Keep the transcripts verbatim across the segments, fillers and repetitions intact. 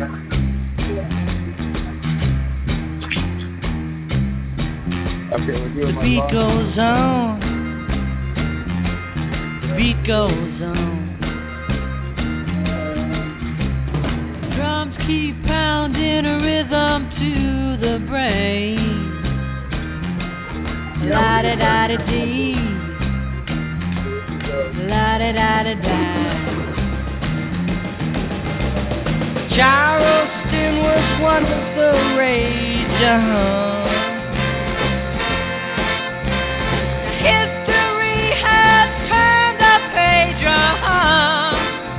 Okay, we're doing the my beat song. goes on. The beat goes on. Drums keep pounding a rhythm to the brain. La da da da dee. La da da da da. Charleston was once the rage. Uh-huh. History has turned the page. Uh-huh.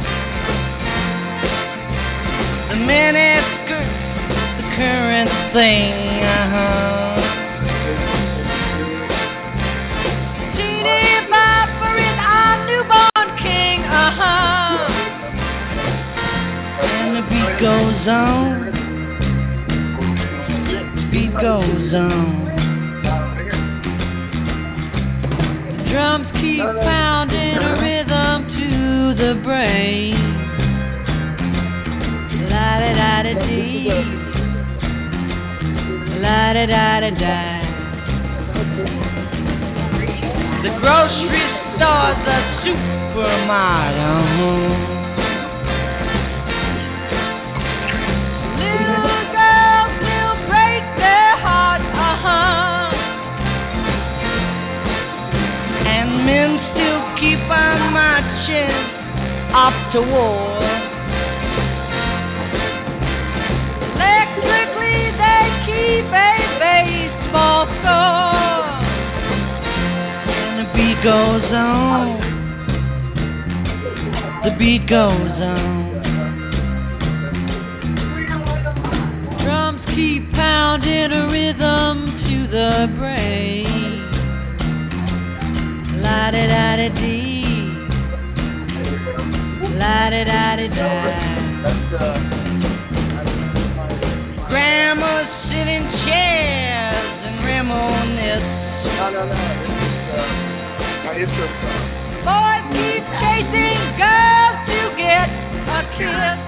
The miniskirt's the current thing. Uh-huh. Goes on, the beat goes on. The drums keep pounding a rhythm to the brain. La da da da dee, la da da da da. The grocery store's a supermarket. Men still keep on marching off to war. Electrically they keep a baseball score. And the beat goes on. The beat goes on. Drums keep pounding a rhythm to the brain. La da da da dee, la da da da da. Grandmas sit in chairs and reminisce. No, no, no. It's, uh, my intro song. Boys keep chasing girls to get a kiss.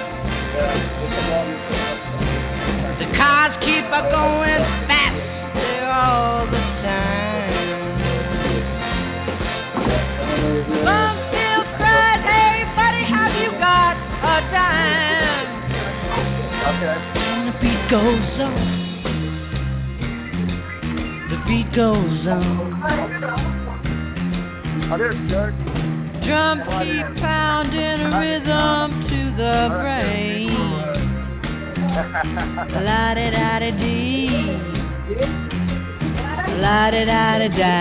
The cars keep a going faster all the time. Some still cried, hey buddy, have you got a dime? Okay. And the beat goes on. The beat goes on. Oh, there's George. Drums keep pounding a rhythm to the brain. La da da da dee. La da da da da.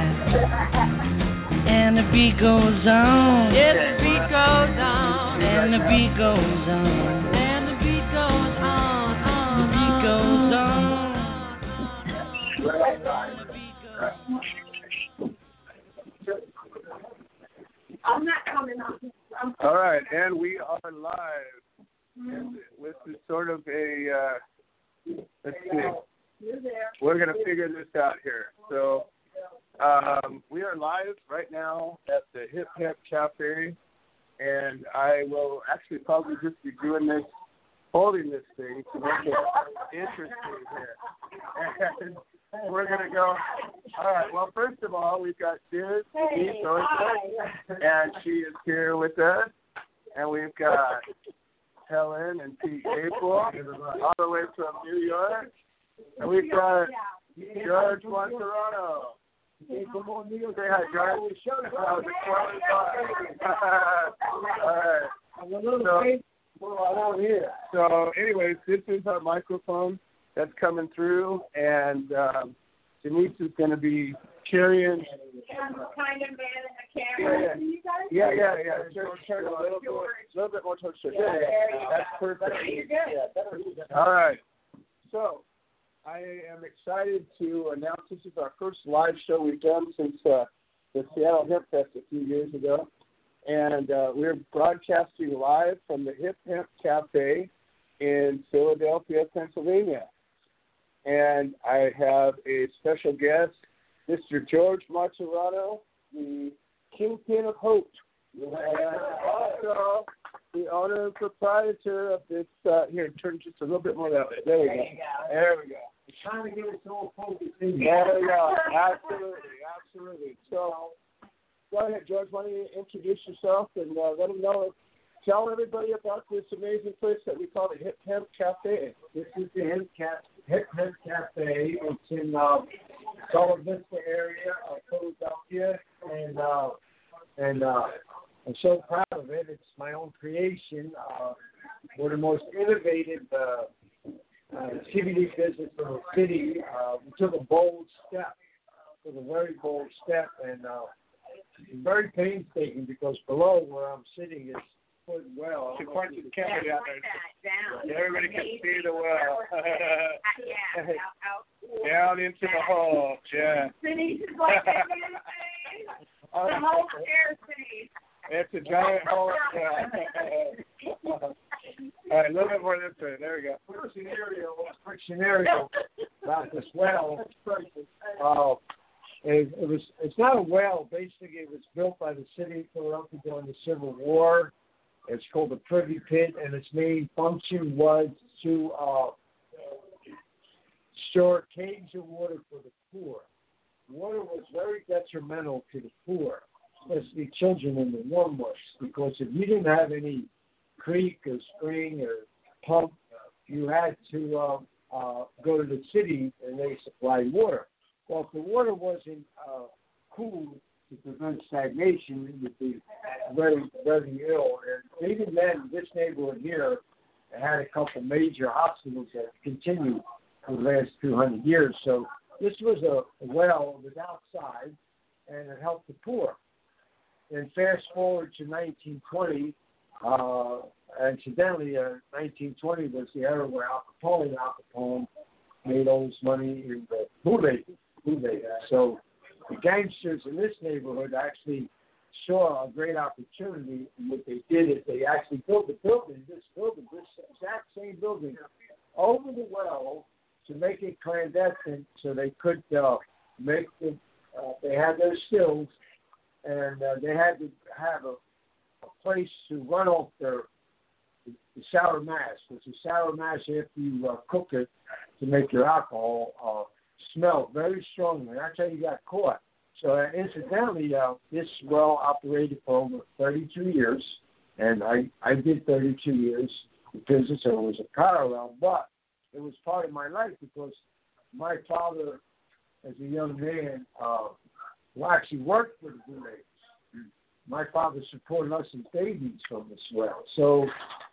And the beat goes on. Yeah, the beat goes on. And the beat goes on. And the beat goes on. On. The beat goes on. I'm not coming on. I'm All right, and we are live. And this is sort of a, uh, let's see. You're there. We're going to figure this out here. So um, we are live right now at the Hip Hip Cafe, and I will actually probably just be doing this, holding this thing to make it interesting here. And we're going to go, all right, well, first of all, we've got Diz, Hey, and she is here with us, and we've got Helen and Pete April, all the way from New York, and we've got George Monterano. Say hi, George. How's it going? All right. So, so, anyways, this is our microphone that's coming through, and um, Denise is going to be carrying. I'm kind of man in the camera. Yeah, yeah, yeah. yeah. Turn, turn a little bit, little bit more towards the yeah, yeah, that's perfect. Yeah, all right. So, I am excited to announce this is our first live show we've done since uh, the Seattle Hemp Fest a few years ago. And uh, we're broadcasting live from the Hip Hemp Cafe in Philadelphia, Pennsylvania. And I have a special guest, Mister George Martirano, the Kingpin of Hope. And also, the owner and proprietor of this. Uh, here, turn just a little bit more that way. There we go. There we go. We're trying to get us all focused in. There we go. Absolutely, absolutely. So, go ahead, George. Why don't you introduce yourself and uh, let them know. Tell everybody about this amazing place that we call the Hip Hemp Cafe. This is the Hip Cap Hip Hemp Cafe. It's in uh, Sola Vista area of Philadelphia, and uh, and uh, I'm so proud of it. It's my own creation. Uh, we're the most innovative uh, uh, C B D business in the city. Uh, we took a bold step, took a very bold step, and uh, very painstaking because below where I'm sitting is foot well. To point to the camera down there. Yeah, everybody can see the well. Yeah, out, Down into the hole. Yeah. Denise is like that. The whole chair, Denise. It's a giant hole. Yeah. All right, a little bit more this way. There we go. First scenario, first scenario about this well. Uh, it, it was. It's not a well. Basically, it was built by the city of Philadelphia during the Civil War. It's called the Privy Pit, and its main function was to uh, store caves of water for the poor. Water was very detrimental to the poor, especially children in the warm-ups, because if you didn't have any creek or spring or pump, you had to uh, uh, go to the city and they supplied water. Well, if the water wasn't uh, cool to prevent stagnation, it would be very, very ill. And even then, this neighborhood here had a couple major hospitals that continued for the last two hundred years. So this was a well that was outside, and it helped the poor. And fast forward to nineteen twenty, uh, incidentally, uh, nineteen twenty was the era where Al Capone, Al Capone made all his money in the bootleg. So the gangsters in this neighborhood actually saw a great opportunity, and what they did is they actually built a building, this building, this exact same building, over the well to make it clandestine so they could uh, make the, uh, they had their stills, and uh, they had to have a, a place to run off their the sour mash, which is sour mash after you uh, cook it to make your alcohol uh, smell very strongly. That's how you got caught. So uh, incidentally, uh, this well operated for over thirty-two years, and I, I did thirty-two years in business, so it was a parallel, but it was part of my life because my father, as a young man, uh, well, actually worked for the bootleggers. My father supported us as babies from this well. So,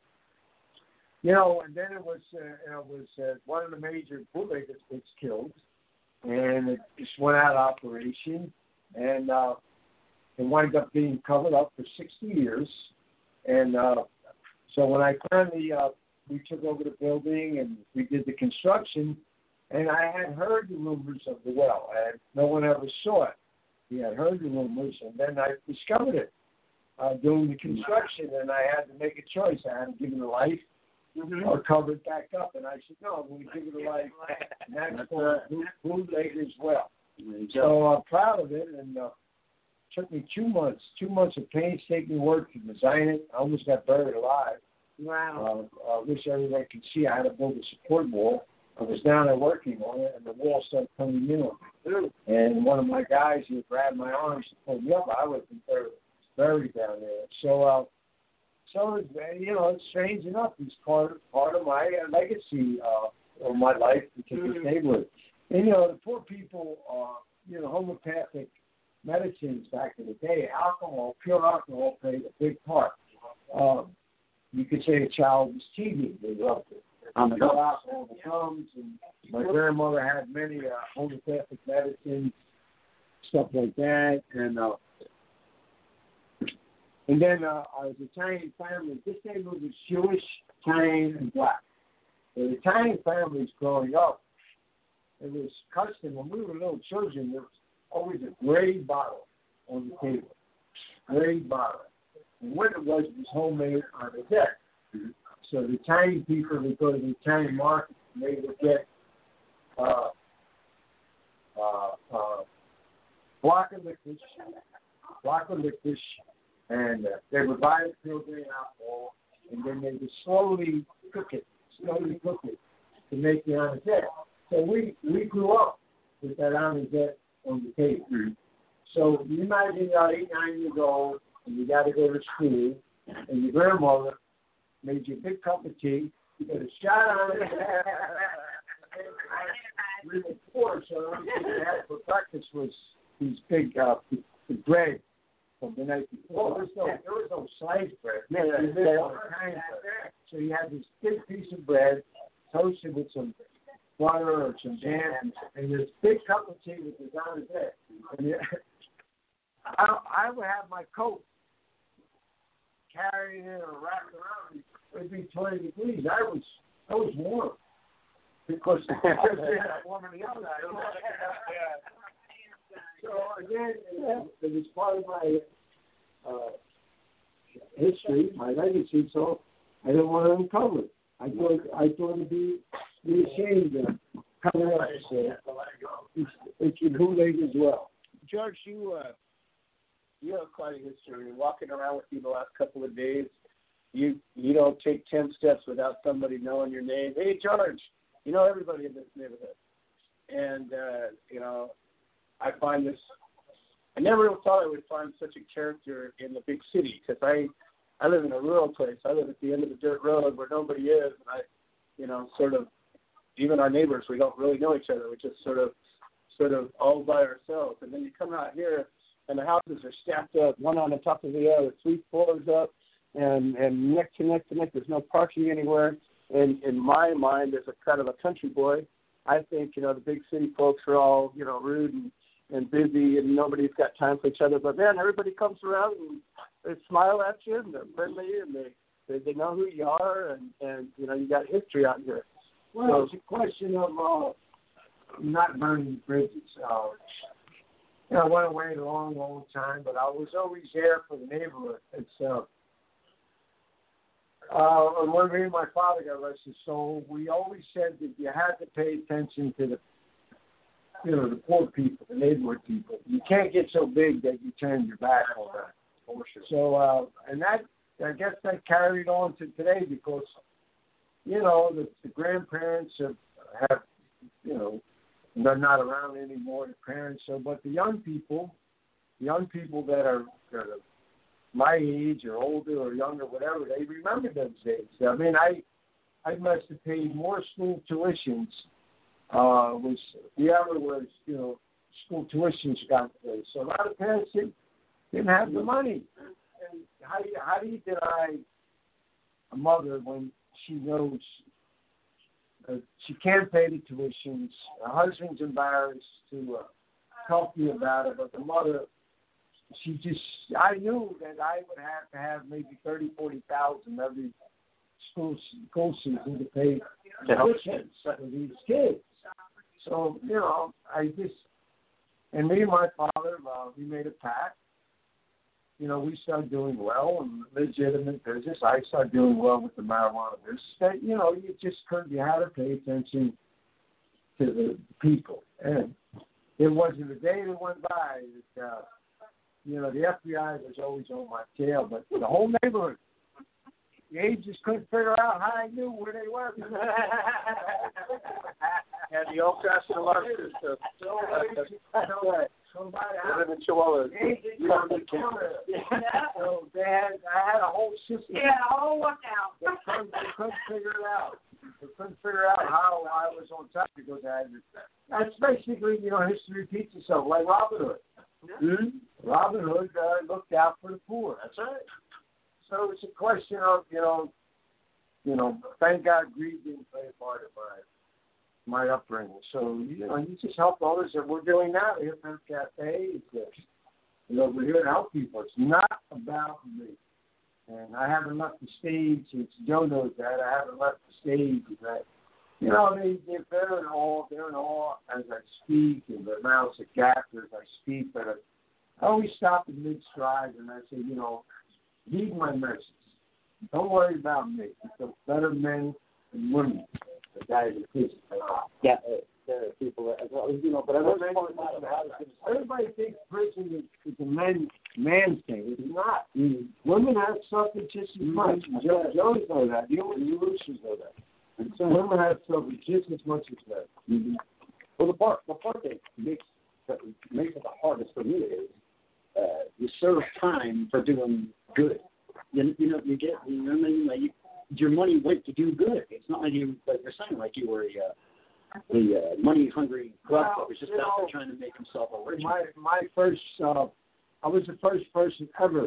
you know, and then it was, uh, it was uh, one of the major bootleggers was killed, and it just went out of operation, and uh, it wound up being covered up for sixty years. And uh, so when I finally, uh, we took over the building and we did the construction, and I had heard the rumors of the well, and no one ever saw it. We had heard the rumors, and then I discovered it uh, during the construction, and I had to make a choice. I had to give it a life mm-hmm. or cover it back up, and I said, no, I'm going to give it a life, and that's called Bootlegger's Well. So I'm uh, proud of it, and uh, it took me two months, two months of painstaking work to design it. I almost got buried alive. Wow. Uh, I wish everybody could see I had to build a support wall. I was down there working on it, and the wall started coming in on me. And one of my guys, he grabbed my arms and pulled me up. I was buried, buried down there. So, uh, so it's, you know, it's strange enough. It's part part of my uh, legacy uh, of my life to this mm-hmm. neighborhood. And you know, the poor people, uh, you know, homeopathic medicines back in the day, alcohol, pure alcohol played a big part. Uh, you could say a child was teething. They loved it. Um, pure alcohol becomes, and my grandmother had many uh, homeopathic medicines, stuff like that, and uh, and then uh, I was Italian family. This neighborhood was Jewish, Italian, and black. The Italian families growing up, it was custom when we were little children. There was always a gray bottle on the table, gray bottle, and what it was was homemade on the deck. Mm-hmm. So the Italian people would go to the Italian market and they would get uh, uh, uh, block of licorice, block of licorice, and uh, they would buy the pure grain alcohol, and then they would slowly cook it, slowly cook it to make the anisette. So we, we grew up with that anisette on the table. Mm-hmm. So you imagine you're eight, nine years old, and you got to go to school, and your grandmother made you a big cup of tea, you got a shot on it, we were poor, so the only thing we had for breakfast was these big uh, the bread from the night before. There was no, there was no sliced bread. Yeah, yeah, you lived on a kind of bread. So you had this big piece of bread toasted with some butter or some jam, and this big cup of tea with this on his head. And it, I, I would have my coat carried in or wrapped around. It'd be twenty degrees. I was, I was warm because it was warm in the other night. So again, it was part of my uh, history, my legacy. So I didn't want to uncover it. I thought I thought it'd be, be ashamed of coming up. So it's, it's in Kool-Aid as well. George, you uh, you have quite a history. Walking around with you the last couple of days, you you don't take ten steps without somebody knowing your name. Hey, George, you know everybody in this neighborhood, and uh, you know. I find this, I never thought I would find such a character in the big city because I, I live in a rural place. I live at the end of the dirt road where nobody is. And I, you know, sort of, even our neighbors, we don't really know each other. We're just sort of, sort of all by ourselves. And then you come out here and the houses are stacked up, one on the top of the other, three floors up, and, and neck to neck to neck. There's no parking anywhere. And in my mind, as a kind of a country boy, I think, you know, the big city folks are all, you know, rude and, and busy, and nobody's got time for each other. But, man, everybody comes around and they smile at you, and they're friendly, and they, they, they know who you are, and, and, you know, you got history out here. Well, so, it's a question of uh, not burning bridges. Uh, you know, I went away a long, long time, but I was always there for the neighborhood. It's, uh, uh, and when me and my father, God rest his soul, we always said that you had to pay attention to the you know, the poor people, the neighborhood people. You can't get so big that you turn your back on that. So, uh, and that, I guess that carried on to today because, you know, the, the grandparents have, have, you know, they're not around anymore, the parents. So, but the young people, the young people that are, that are my age or older or younger, whatever, they remember those days. I mean, I, I must have paid more school tuitions. Uh, was the other was, you know, school tuitions got paid. So a lot of parents didn't, didn't have the money. And how do you, how do you deny a mother when she knows uh, she can't pay the tuitions? Her husband's embarrassed to uh, talk to you about it, but the mother, she just, I knew that I would have to have maybe thirty, forty thousand every school school season to pay tuitions for these kids. So, you know, I just, and me and my father, uh, we made a pact. You know, we started doing well in legitimate business. I started doing well with the marijuana business. That, you know, you just couldn't, you had to pay attention to the people. And it wasn't a day that went by that, uh, you know, the F B I was always on my tail, but the whole neighborhood, the agents couldn't figure out how I knew where they were. And the old fashioned alarm system. Somebody had the Chihuahuas. So they had, I had a whole system. Yeah, oh, look out. They couldn't, they couldn't figure it out. They couldn't figure out how I was on top because I had this. That's basically, you know, history repeats itself, like Robin Hood. Yeah. Mm-hmm. Robin Hood uh, looked out for the poor. That's right. So it's a question of, you know, you know, thank God greed didn't play a part of my, my upbringing. So, you know, you just help others, and we're doing that here at the Cafe. It's, uh, you know, we're here to help people. It's not about me. And I haven't left the stage. It's Joe knows that. I haven't left the stage. That, you know, they, they're, they're in awe. They're in awe as I speak, and their mouths are gapped as I speak. But I always stop in mid-stride, and I say, you know, heed my message. Don't worry about me. It's the better men and women that guys are physically. Yeah, uh, people as well, you know. But I was point out about it. Everybody thinks prison is, is a man man's thing. It's not. Mm. Women have suffered just as much. Mm. Joe, Joe's know that. You and you Lucius know that. And so women have suffered just as much as that. Mm-hmm. Well, the part the part that makes that makes it the hardest for me is uh, you serve time for doing good. You, you know, you get you know what I mean? Like you, your money went to do good. It's not like you like you're saying like you were a uh, the uh, money hungry grunt well, that was just out know, there trying to make himself a rich. My my first uh, I was the first person ever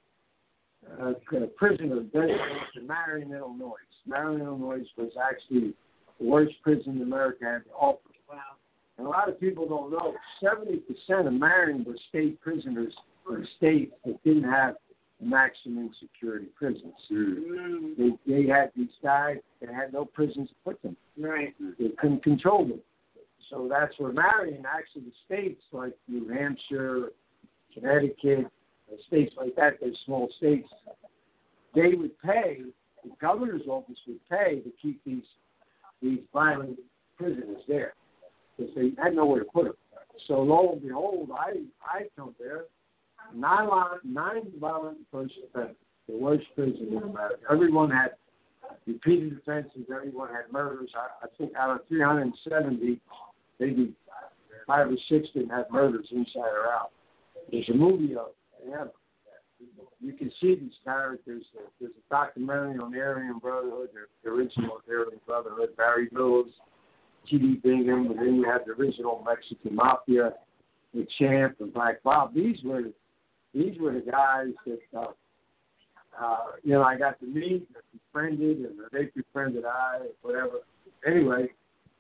uh, prisoner designated to Marion, Illinois. Marion, Illinois was actually the worst prison in America had to offer. Wow. And a lot of people don't know, seventy percent of Marion were state prisoners or states that didn't have maximum security prisons. Mm. They, they had these guys that had no prisons to put them. Right. They couldn't control them. So that's where Marion, actually the states like New Hampshire, Connecticut, states like that, those small states, they would pay, the governor's office would pay to keep these these violent prisoners there because they had nowhere to put them. So lo and behold, I I come there, nine, nine violent first offenders, the worst prison in America. Everyone had repeated offenses. Everyone had murders. I, I think out of three hundred seventy, maybe five or six didn't have murders inside or out. There's a movie of it. Yeah. You can see these characters. There's a documentary on the Aryan Brotherhood, the, the original Aryan Brotherhood, Barry Mills, T D Bingham, and then you have the original Mexican Mafia, the Champ and Black Bob. These were these were the guys that uh, uh, you know I got to meet, and befriended, and they befriended I, whatever. Anyway,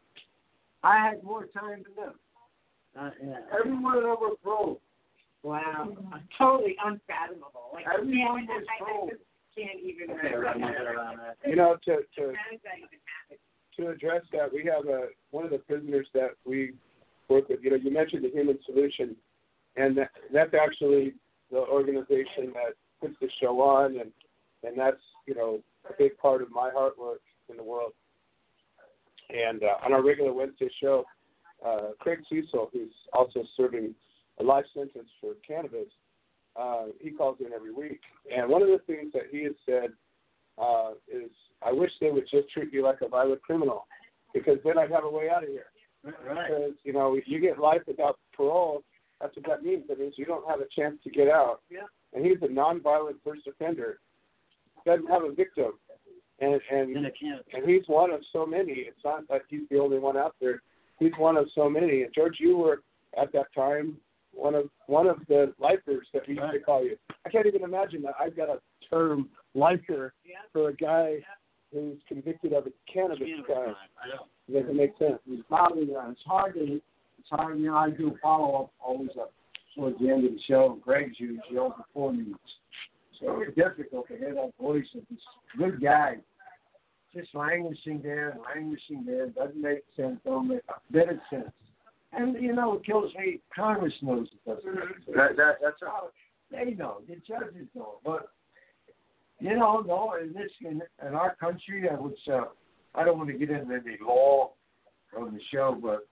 I had more time than them. Uh, yeah. Every one of them were pros. Wow. Totally unfathomable. Like, everyone was I, I just can't even remember. You know, to to to address that, we have a one of the prisoners that we work with. You know, you mentioned the Human Solution, and that, that's actually the organization that puts the show on, and and that's you know a big part of my heart work in the world. And uh, on our regular Wednesday show, uh, Craig Cecil, who's also serving a life sentence for cannabis, uh, he calls in every week. And one of the things that he has said uh, is, I wish they would just treat you like a violent criminal, because then I'd have a way out of here. Right. Because, you know, you get life without parole, that's what that means. That means you don't have a chance to get out. Yeah. And he's a nonviolent first offender. Doesn't have a victim. And and, and he's one of so many. It's not that he's the only one out there. He's one of so many. And, George, you were, at that time, one of one of the lifers that we used to call you. I can't even imagine that I've got a term lifer yeah. for a guy yeah. who's convicted of a cannabis crime. I know. It doesn't make sense. It's probably uh, it's hard to it's hard. You know, I do follow up always up towards the end of the show. Greg's usually over before me, so it's difficult to hear that voice of this good guy just languishing there and languishing there. Doesn't make sense. Don't make a bit of sense. And, you know, it kills me. Congress knows it doesn't. That, that, that's how they know. The judges know. But, you know, no, in this, in, in our country, I would, uh, I don't want to get into any law on the show, but,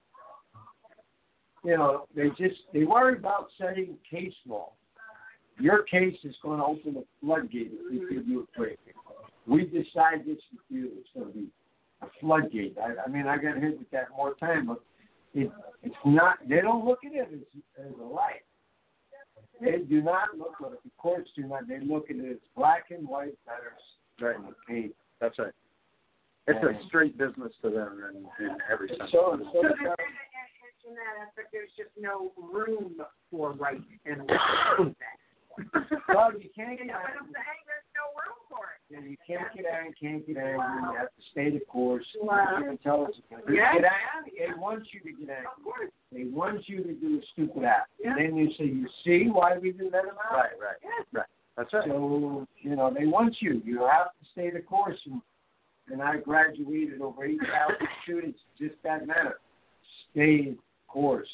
you know, they just, they worry about setting case law. Your case is going to open a floodgate if we give you a break. We decide this with you, it's going to be a floodgate. I, I mean, I got hit with that more time, but It, it's not. They don't look at it as, as a light. They do not look at it. The courts do not. They look at it as black and white letters right in the paint. That's right. It's and a straight business to them in, in every sense. So, so, so there, in that aspect, there's just no room for right and wrong. Well, you can't get you know what I'm saying? There's no room for it. Yeah, you can't get angry, can't get angry. Wow. You have to stay the course. Wow. You can't tell us. Yeah, get yeah, angry. yeah. They want you to get angry. Of course. They want you to do a stupid act. Yeah. And then you say, you see why we didn't let them out? Right, right. Yeah. Right. That's right. So, you know, they want you. You have to stay the course. And, and I graduated over eight thousand students just that matter. Stay the course.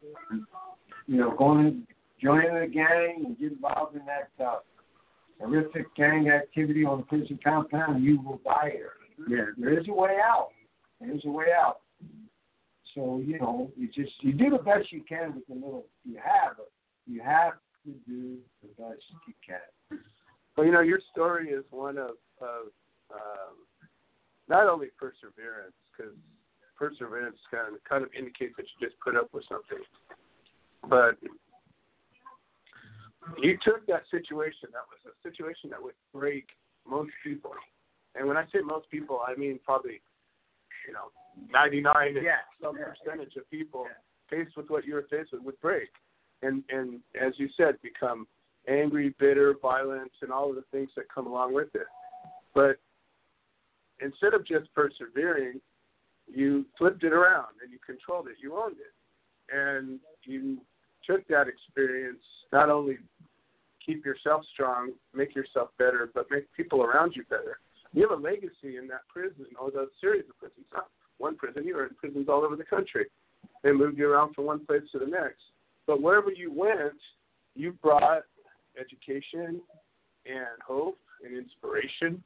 You know, going join a gang and get involved in that uh, horrific gang activity on the prison compound, you will die here. Yeah, there is a way out. There's a way out. So, you know, you just, you do the best you can with the little you have. But you have to do the best you can. Well, you know, your story is one of, of um, not only perseverance, because perseverance kind of, kind of indicates that you just put up with something, but you took that situation, that was a situation that would break most people. And when I say most people, I mean probably, you know, ninety-nine yeah. some yeah. percentage of people yeah. faced with what you were faced with would break. And, and as you said, become angry, bitter, violent, and all of the things that come along with it. But instead of just persevering, you flipped it around and you controlled it. You owned it. And you took that experience, not only keep yourself strong, make yourself better, but make people around you better. You have a legacy in that prison, or the series of prisons. Not one prison, you were in prisons all over the country. They moved you around from one place to the next. But wherever you went, you brought education and hope and inspiration.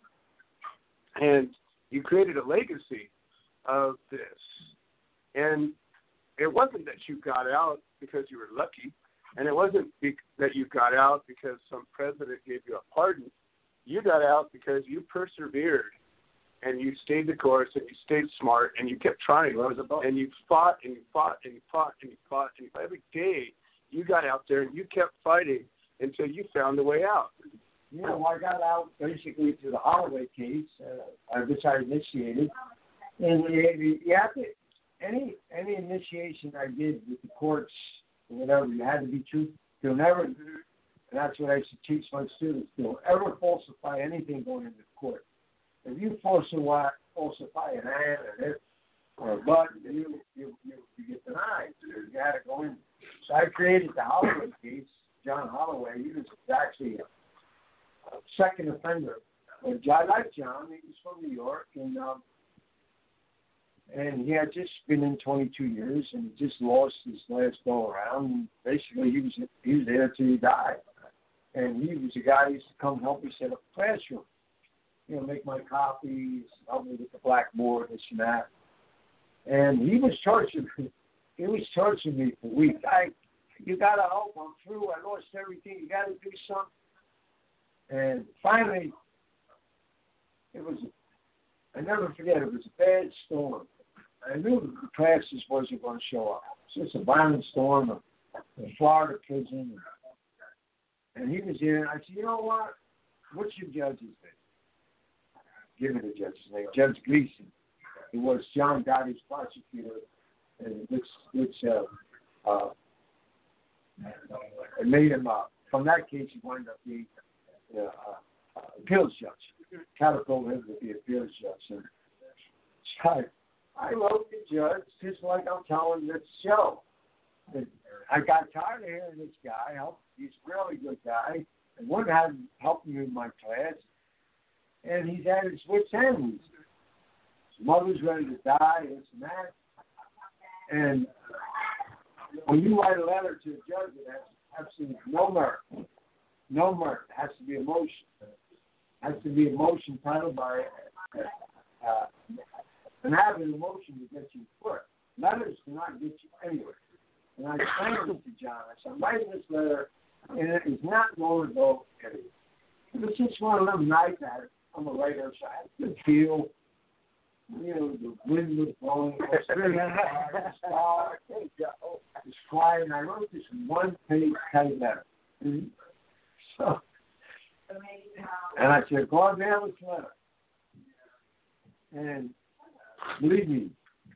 And you created a legacy of this. And it wasn't that you got out because you were lucky. And it wasn't be- that you got out because some president gave you a pardon. You got out because you persevered and you stayed the course and you stayed smart and you kept trying. And you fought and you fought and you fought and you fought. And every day you got out there and you kept fighting until you found a way out. You know, I got out basically through the Holloway case, uh, which I initiated. And you, you have to, any, any initiation I did with the courts, whatever, you had to be true. You'll never, and that's what I used to teach my students, don't ever falsify anything going into court. If you falsify, falsify an hand or hip or a butt, you, you, you, you get denied. You had to go in. So I created the Holloway case. John Holloway, he was actually a, a second offender. But I like John. He was from New York, and um, and he had just been in twenty-two years, and he just lost his last go around. And basically, he was he was there till he died. And he was a guy who used to come help me set up a classroom. You know, make my copies, help me with the blackboard, this and that. And he was torturing me. He was torturing me for weeks. I, you got to hope I'm through. I lost everything. You got to do something. And finally, it was, I never forget, it was a bad storm. I knew the classes wasn't going to show up. It's just a violent storm, a, a Florida prison. And he was there, and I said, you know what? What's your judge's name? Give me the judge's name. Judge Gleason. He was John Gotti's prosecutor, and which, which uh, uh, it made him, uh, from that case, he wound up being uh, uh, appeals judge. Catapulted him to be appeals judge. And so I, I wrote the judge just like I'm telling this show. And I got tired of hearing this guy. He's a really good guy. And one had helped me in my class. And he's at his wit's end. His mother's ready to die, this and that. And when you write a letter to a judge, it has absolutely no merit. No merit. It has to be emotion. It has to be emotion titled by uh, an avid emotion to get you through. Letters cannot get you anywhere. And I explained it to John. I said, I'm writing this letter, and it is not going to go anywhere. It was just one of them nights that I'm a writer, so I had to feel, you know, the wind was blowing, the star, it's flying. I wrote this one-page tight letter. Mm-hmm. So, and I said, go out there with this letter. And believe me,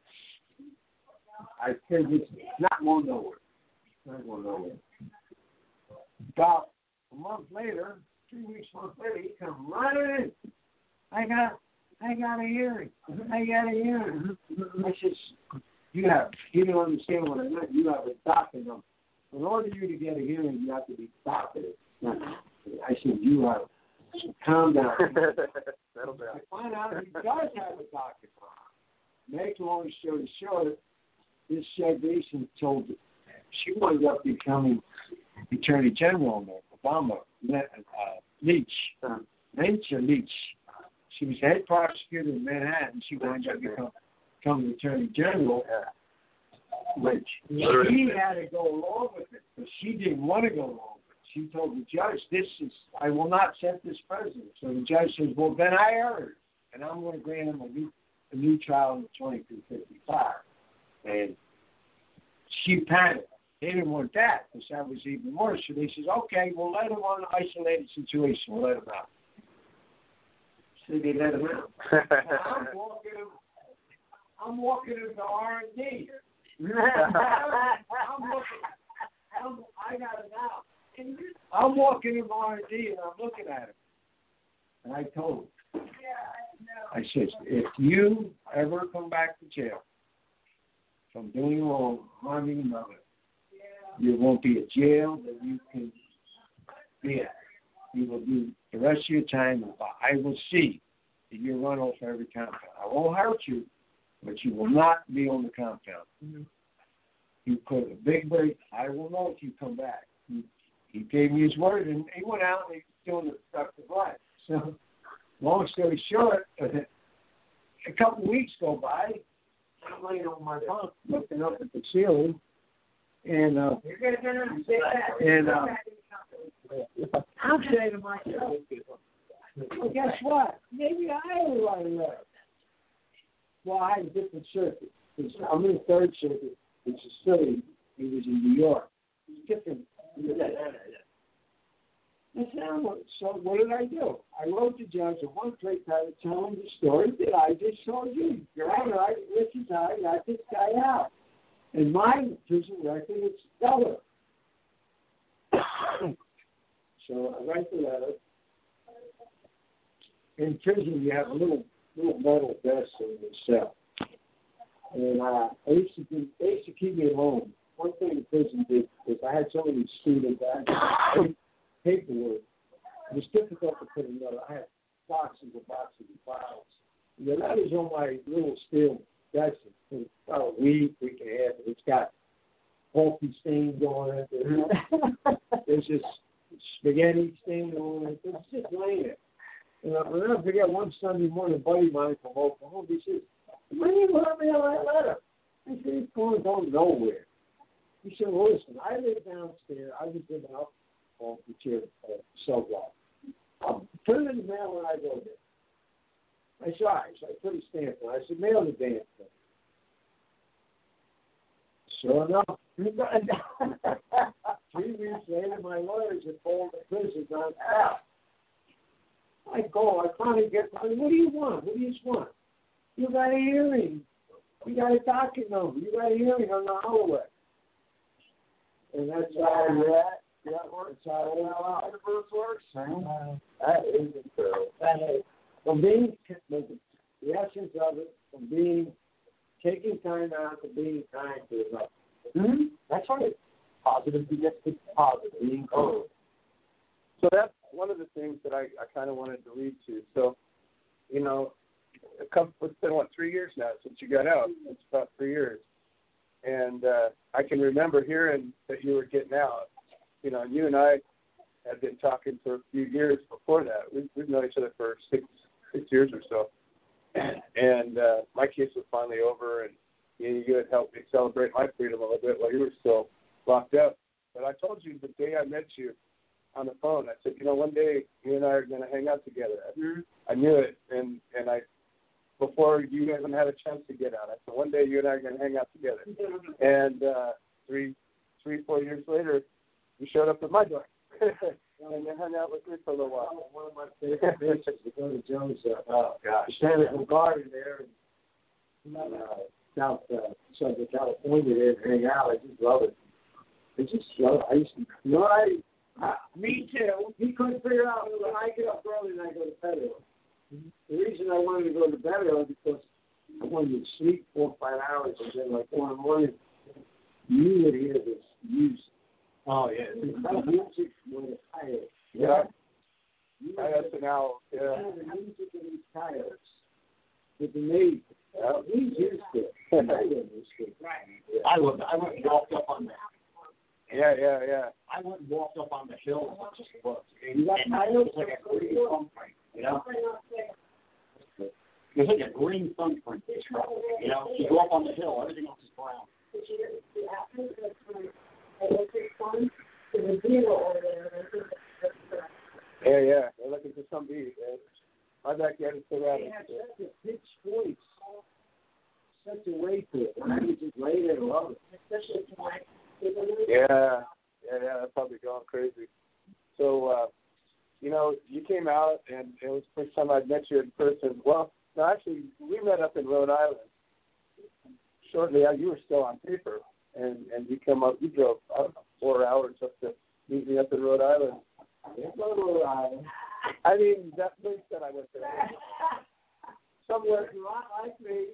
I said, it's not going nowhere. It's not going nowhere. About a month later, three weeks, a month later, he comes running in. I got, I got a hearing. I got a hearing. I said, you have, you don't understand what I meant. You have a docket number. In order for you to get a hearing, you have to be docketed. I said, you have, so calm down. Settle down. I find out he does have a docket number. Make a long story short, this Judge Gleason told her she wound up becoming Attorney General of Obama, uh, Leach, uh, Lynch or Leach. She was head prosecutor in Manhattan. She wound up becoming, becoming Attorney General. Lynch. He had to go along with it, but she didn't want to go along with it. She told the judge, this is, I will not set this precedent. So the judge says, well, then I erred, and I'm going to grant him a new, a new trial in twenty-two fifty-five. And she panicked. They didn't want that, because that was even worse. So they says, okay, we'll let him on an isolated situation. We'll let him out. So they let him out. I'm walking him. I'm walking into R and D. I'm looking. I'm, I got it now. I'm walking in R and D and I'm looking at him. And I told him. I said, if you ever come back to jail from doing wrong, harming another, there won't be a jail that you can be at. You will do the rest of your time. I will see that you run off every compound. I won't hurt you, but you will not be on the compound. Mm-hmm. You put a big break. I will know if you come back. He, he gave me his word, and he went out and he's doing the stuff to black. So, long story short, a couple of weeks go by. I'm laying on my bunk, looking up at the ceiling, and uh, and uh, I'm saying to myself, well, guess what? Maybe I will write a letter. Well, I had a different circuit. I'm in the third circuit, which is Philly. He was in New York. It's different. I said, so what did I do? I wrote the judge a one-page letter telling the story that I just told you. Your Honor, I, this is how I got this guy out. And my prison record is stellar. So I write the letter. In prison, you have a little little metal desk in your cell. And uh, I used to do, they used to keep me at home. One thing the prison did was I had so many students, I had paperwork. It was difficult to put in another. I had boxes and boxes of files. And the letter's on my little steel desk for about a week, week and a half. It's got pulpy stains on it. There's, there's just spaghetti stain on it. It's just laying there. And I'll never forget one Sunday morning, a buddy of mine from Oklahoma, he said, when are you going to mail that letter? I said, it's going on nowhere. He said, well, listen, I live downstairs. I was living up on the chair, uh, cell block. I'll put it in the mail when I go there. I said, all right. So I put a stamp on it. I said, mail the damn thing. Sure enough, three weeks later, my lawyers had called the prison on out. I go, I finally get, I mean, what do you want? What do you want? You got a hearing. You got a docket number. You got a hearing on the Holloway. And that's how that, that works. That's how the universe works. Uh, that is true. From being, the, the essence of it, from being, taking time out to being kind to another. Mm-hmm. That's right. Positive begets positive. Being cold. So that's one of the things that I, I kind of wanted to lead to. So, you know, a couple, it's been, what, three years now since you got out. It's about three years. And uh, I can remember hearing that you were getting out. You know, and you and I had been talking for a few years before that. We've, we've known each other for six six years or so. And uh, my case was finally over, and you know, you had helped me celebrate my freedom a little bit while you were still locked up. But I told you the day I met you on the phone, I said, you know, one day you and I are going to hang out together. Mm-hmm. I knew it, and, and I, before you even had a chance to get out, I said, one day you and I are going to hang out together. And uh, three, three, four years later, you showed up at my door. And you hung out with me for a little while. One of my favorite things is to go to Jones, uh, oh, gosh, Botanical Garden there in uh, South uh, Southern California there and hang out. I just love it. I just love it. I used to, you know, I, uh, me too. He couldn't figure out when I get up early and I go to bed early. Mm-hmm. The reason I wanted to go to bed early because I wanted to sleep four or five hours and then like four in the morning, you would hear this music. Oh, yeah. That music was tired. Yeah. I have to now. Yeah. The music in these tires with the name. Yeah. He's used to it. I wasn't used to it. Right. Yeah. I went, I went and walked up on that. Yeah, yeah, yeah. I went and walked up on the hill and just looked. And it was like a green thumbprint, you know? It was like a green thumbprint, you know? You go up on the hill, everything else is brown. Yeah, yeah. They're looking for some beat. My backyard is so rad. They have such a pitch voice, such a way to it. I could just lay there and love it. Especially tonight. Yeah, yeah, yeah. That's probably going crazy. So, uh, you know, you came out, and it was the first time I'd met you in person. Well, no, actually, we met up in Rhode Island. Shortly, you were still on paper, and, and you come up, you drove, I don't know, four hours up to meet me up in Rhode Island. Rhode Island. I mean, that place that I went to. Somewhere, like me.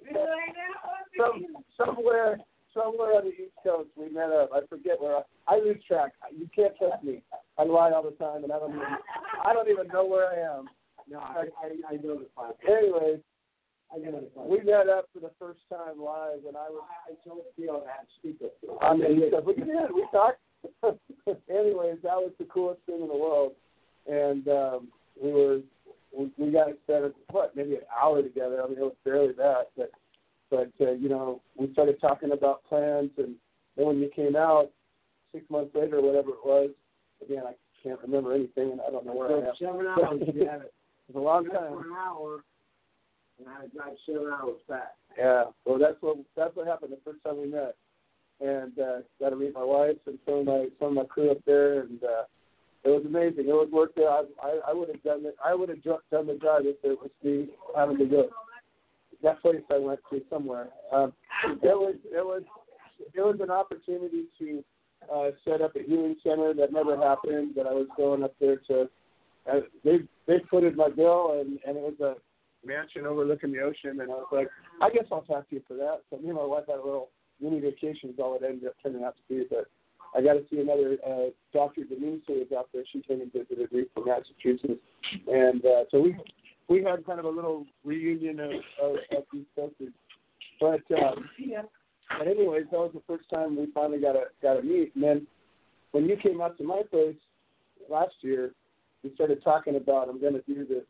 Some, somewhere, somewhere on the East Coast, we met up. I forget where. I, I lose track. You can't trust me. I lie all the time, and I don't even, I don't even know where I am. No, I, I, I know the fun. Anyways, I know the fun. We met up for the first time live, and I was. I, I told Theo that speaker. On the East Coast. We did. We talked. Anyways, that was the coolest thing in the world, and um, we were. We, we got to spend, what, maybe an hour together. I mean, it was barely that. But, but uh, you know, we started talking about plans. And then when you came out, six months later or whatever it was, again, I can't remember anything, and I don't know where so I am. Seven hours, you had it. It was a long time. One hour, and I drive seven hours back. Yeah, well, that's what that's what happened the first time we met. And uh, got to meet my wife and some of my, some of my crew up there, and uh, it was amazing. It would work there. I, I, I would have done it. I would have done the drive if it was me having to go. That place I went to somewhere. Um, it was it was it was an opportunity to uh, set up a healing center that never happened. That I was going up there to. Uh, they they footed my bill, and, and it was a mansion overlooking the ocean. And I was like, I guess I'll talk to you for that. So me and my wife had a little mini vacation. Is all it ended up turning out to be, but. I got to see another uh, Doctor Denise who was out there. She came and visited me from Massachusetts, and uh, so we we had kind of a little reunion of, of, of these sisters. But um, yeah. But anyways, that was the first time we finally got to got to meet. And then when you came out to my place last year, we started talking about I'm going to do this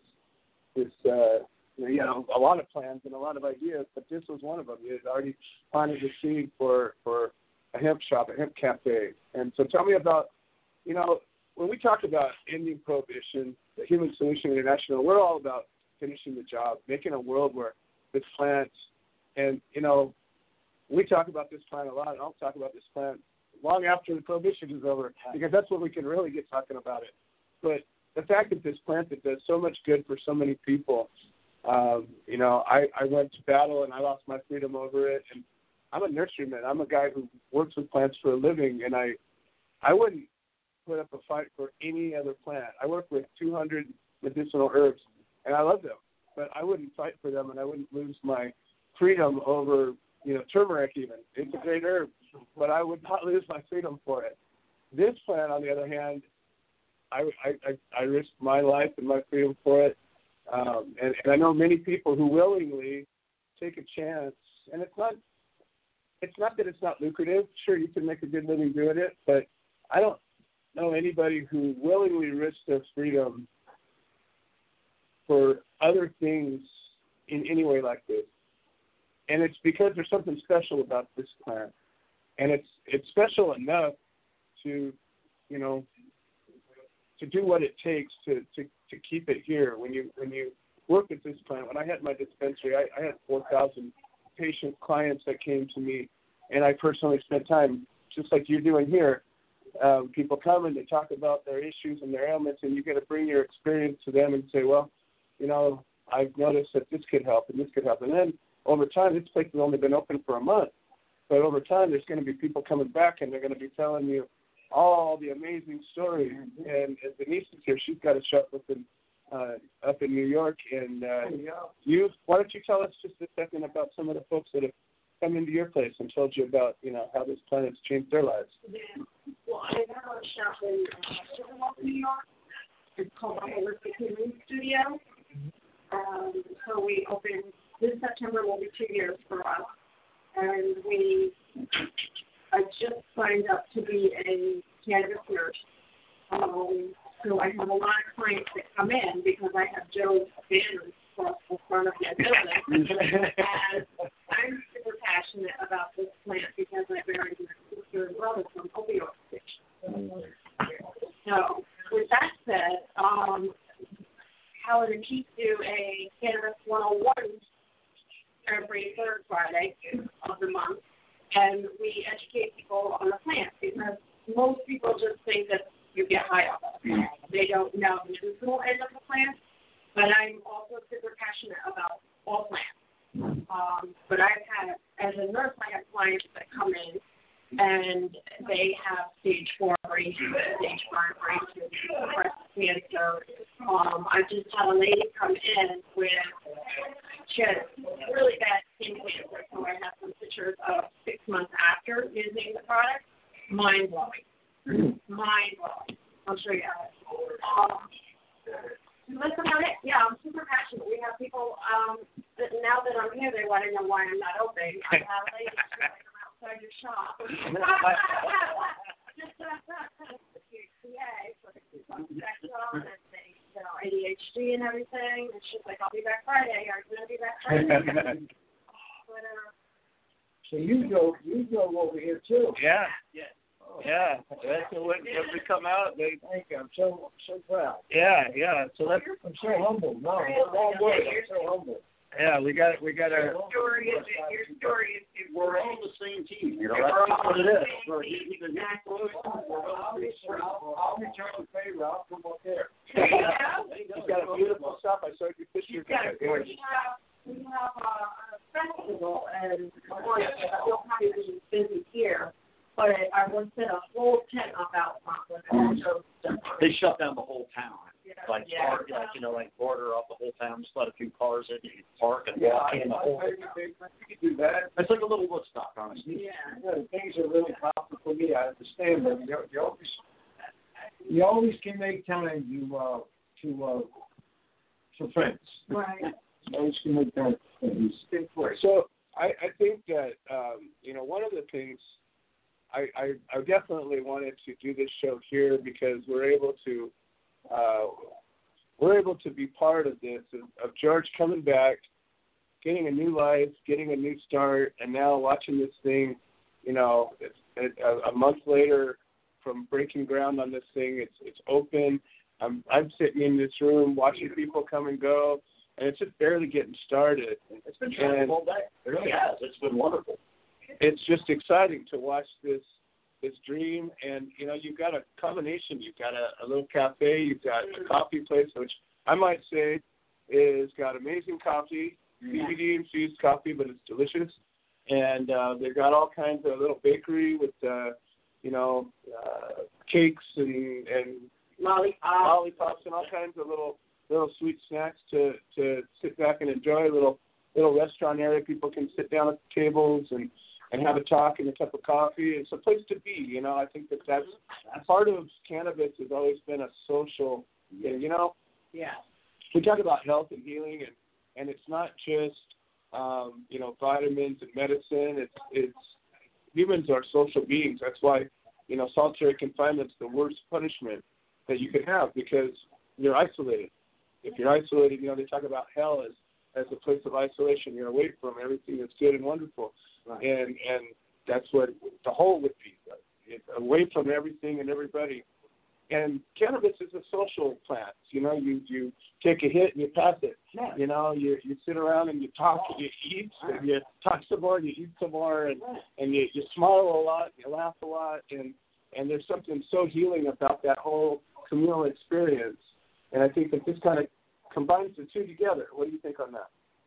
this uh, you know a lot of plans and a lot of ideas, but this was one of them. You had already planted the seed for for. a hemp shop, a hemp cafe. And so tell me about, you know, when we talk about ending prohibition, the Human Solution International, we're all about finishing the job, making a world where this plant, and, you know, we talk about this plant a lot, and I'll talk about this plant long after the prohibition is over, because that's when we can really get talking about it. But the fact that this plant that does so much good for so many people, um, you know, I, I went to battle and I lost my freedom over it, and I'm a nurseryman. I'm a guy who works with plants for a living, and I I wouldn't put up a fight for any other plant. I work with two hundred medicinal herbs, and I love them, but I wouldn't fight for them, and I wouldn't lose my freedom over, you know, turmeric even. It's a great herb, but I would not lose my freedom for it. This plant, on the other hand, I, I, I, I risked my life and my freedom for it, um, and, and I know many people who willingly take a chance, and it's not It's not that it's not lucrative. Sure, you can make a good living doing it, but I don't know anybody who willingly risks their freedom for other things in any way like this. And it's because there's something special about this plant. And it's it's special enough to, you know, to do what it takes to, to, to keep it here. When you when you work with this plant, when I had my dispensary, I, I had four thousand patient clients that came to me, and I personally spent time, just like you're doing here. Um, people come and they talk about their issues and their ailments, and you got to bring your experience to them and say, well, you know, I've noticed that this could help and this could help. And then over time, this place has only been open for a month, but over time, there's going to be people coming back, and they're going to be telling you all the amazing stories. And, and Denise is here. She's got a shop up in, uh, up in New York. And uh, you, why don't you tell us just a second about some of the folks that have come into your place and told you about, you know, how this planet's changed their lives. Yeah. Well, I have a shop in uh, New York. It's called the Holistic Healing Studio. Um, so we opened, this September will be two years for us. And we, I just signed up to be a cannabis nurse. Um, so I have a lot of clients that come in because I have Joe's banners across the front of my building. And I'm super passionate about this plant because I've every third Friday of the month, and we educate people on the plant because most people just think that you get high off of it. They don't know the nutritional end of the plant, but I'm also super passionate about all plants. Um, but I've had, as a nurse, I have clients that come in and they have stage four brain tumor, stage five brain tumor, breast cancer. Um, I just had a lady come in with, she had really bad skin cancer, so I have some pictures of six months after using the product. Mind blowing. Mind blowing. I'll show you guys. Um, that's about it. Yeah, I'm super passionate. We have people, um, that now that I'm here, they want to know why I'm not open. I have ladies come outside your shop. Yeah, for spectrum and they, you know, A D H D and everything. And she's like, I'll be back Friday. Are you going to be back Friday? But, uh, so you go, you go over here too. Yeah. Yeah. Yeah, that's when, when we come out. They Thank you. I'm so so proud. Yeah, yeah. So that's I'm so humble. No, I'm wrong word. I'm so humble. Yeah, we got we got our. your story is your story is We're all the same team. You know, We're that's all what it the is. same We're team. even I'll, I'll, I'll return the favor. I'll come up there. There you go. You've got a beautiful stuff. I showed you pictures. Yeah, we have we have a, a festival, and of course, we'll probably be busy here. But I would set a whole tent up out front with all those stuff. They shut down the whole town. Yeah. Like, Yeah. park, like, you know, like border off the whole town, just let a few cars in, you can park and Yeah, walk I, in the I, whole I, town. you can do that. It's like a little Woodstock, honestly. Yeah. Yeah, the things are really powerful for me. I understand that. You, you always, you always can make time to, uh, to, uh, for friends. Right. You always can make time for friends. So I, I think that um, you know, one of the things I, I I definitely wanted to do this show here because we're able to uh, we're able to be part of this of, of George coming back, getting a new life, getting a new start, and now watching this thing, you know, it's, it, a, a month later from breaking ground on this thing, it's it's open. I'm I'm sitting in this room watching people come and go, and it's just barely getting started. It's been trying all day. It really has. It's been wonderful. It's just exciting to watch this this dream, and you know, you've got a combination. You've got a, a little cafe, you've got a coffee place, which I might say is got amazing coffee, C B D infused coffee, but it's delicious. And uh, they've got all kinds of little bakery with uh, you know uh, cakes and and Lollipops. lollipops and all kinds of little little sweet snacks to to sit back and enjoy. A little little restaurant area people can sit down at the tables and. and have a talk and a cup of coffee. It's a place to be, you know. I think that that's part of cannabis has always been a social thing, you know. Yeah. We talk about health and healing, and, and it's not just, um, you know, vitamins and medicine. It's, it's humans are social beings. That's why, you know, solitary confinement's the worst punishment that you could have because you're isolated. If you're isolated, you know, they talk about hell as, as a place of isolation. You're away from everything that's good and wonderful. Right. And and that's what the whole would be. It's away from everything and everybody. And cannabis is a social plant. You know, you, you take a hit and you pass it. Yeah. You know, you you sit around and you talk and you eat and you talk some more and you eat some more and, and you, you smile a lot, you laugh a lot, and, and there's something so healing about that whole communal experience. And I think that this kind of combines the two together. What do you think on that?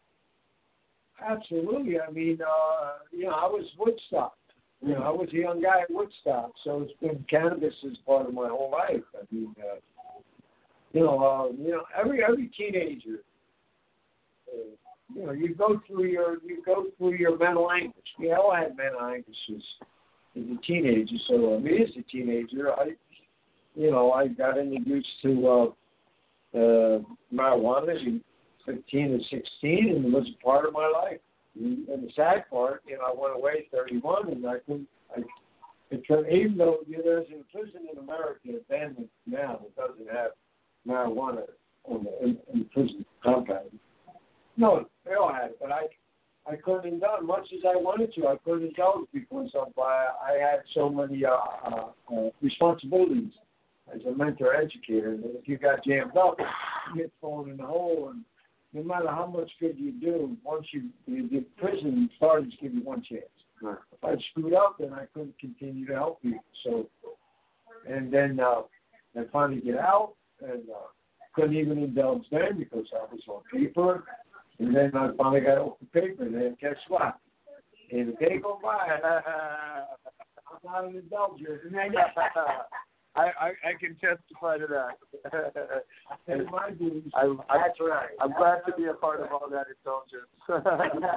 Absolutely. I mean, uh, you know, I was Woodstock. You know, I was a young guy at Woodstock, so it's been cannabis is part of my whole life. I mean, uh, you know, uh, you know, every every teenager, uh, you know, you go through your you go through your mental anguish. We all had mental anguishes as a teenager. So, I mean, as a teenager, I, you know, I got introduced to uh, uh, marijuana in fifteen or sixteen, and it was a part of my life. And the sad part, you know, I went away at thirty-one, and I couldn't, I, it, even though you know, there's a prison in America abandoned now that doesn't have marijuana on the, in, in the prison compound. No, they all had it, but I, I couldn't indulge much as I wanted to. I couldn't indulge because of uh, I had so many uh, uh, uh, responsibilities as a mentor educator. And if you got jammed up, you get thrown in the hole, and no matter how much good you do, once you, you get prison, started to give you one chance. Right. If I screwed up, then I couldn't continue to help people. So, and then uh, I finally get out, and uh, couldn't even indulge then because I was on paper. And then I finally got off the paper, and then guess what? And the day go by, I'm not an indulger. I, I I can testify to that. And my dues. I'm, I'm, That's right. I'm glad to be a part of all that indulgence.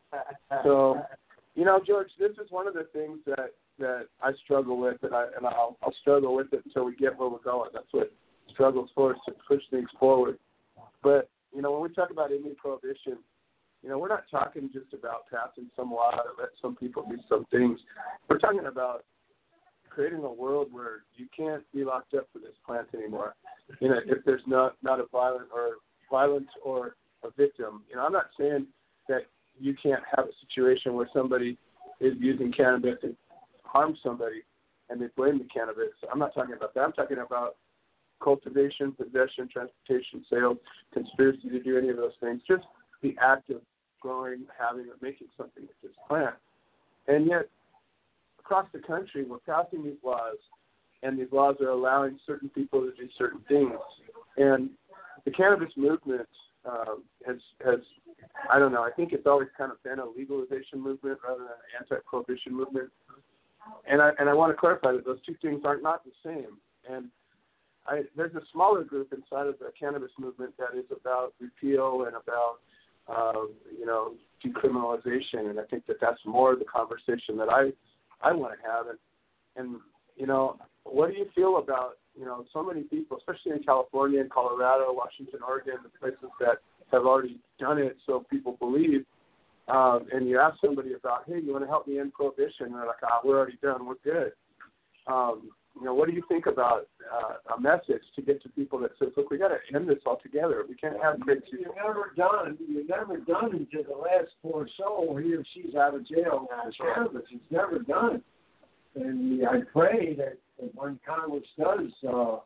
So, you know, George, this is one of the things that, that I struggle with, and, I, and I'll, I'll struggle with it until we get where we're going. That's what struggle's for, is to push things forward. But, you know, when we talk about ending prohibition, you know, we're not talking just about passing some law to let some people do some things. We're talking about creating a world where you can't be locked up for this plant anymore. You know, if there's not not a violent or violence or a victim. You know, I'm not saying that you can't have a situation where somebody is using cannabis and harms somebody and they blame the cannabis. I'm not talking about that. I'm talking about cultivation, possession, transportation, sale, conspiracy to do any of those things. Just the act of growing, having, or making something with this plant. And yet, across the country, we're passing these laws, and these laws are allowing certain people to do certain things. And the cannabis movement uh, has, has, I don't know, I think it's always kind of been a legalization movement rather than an anti-prohibition movement. And I and I want to clarify that those two things are not the same. And I, there's a smaller group inside of the cannabis movement that is about repeal and about, uh, you know, decriminalization. And I think that that's more the conversation that I I want to have. And, and, you know, what do you feel about, you know, so many people, especially in California and Colorado, Washington, Oregon, the places that have already done it so people believe, um, and you ask somebody about, hey, you want to help me end prohibition? And they're like, ah, we're already done. We're good. Um, you know, what do you think about uh, a message to get to people that says, look, we got to end this altogether. We can't have crazy. You're never done. You're never done until the last poor soul, he or she's out of jail on cannabis. It's never done. And I pray that, that when Congress does uh,